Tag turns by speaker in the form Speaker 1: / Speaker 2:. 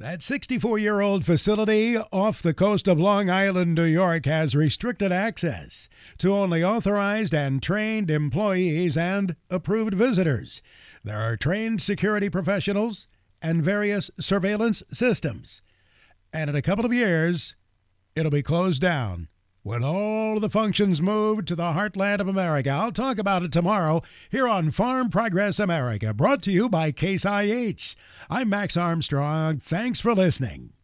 Speaker 1: That 64-year-old facility off the coast of Long Island, New York, has restricted access to only authorized and trained employees and approved visitors. There are trained security professionals and various surveillance systems. And in a couple of years, it'll be closed down when all of the functions move to the heartland of America. I'll talk about it tomorrow here on Farm Progress America, brought to you by Case IH. I'm Max Armstrong. Thanks for listening.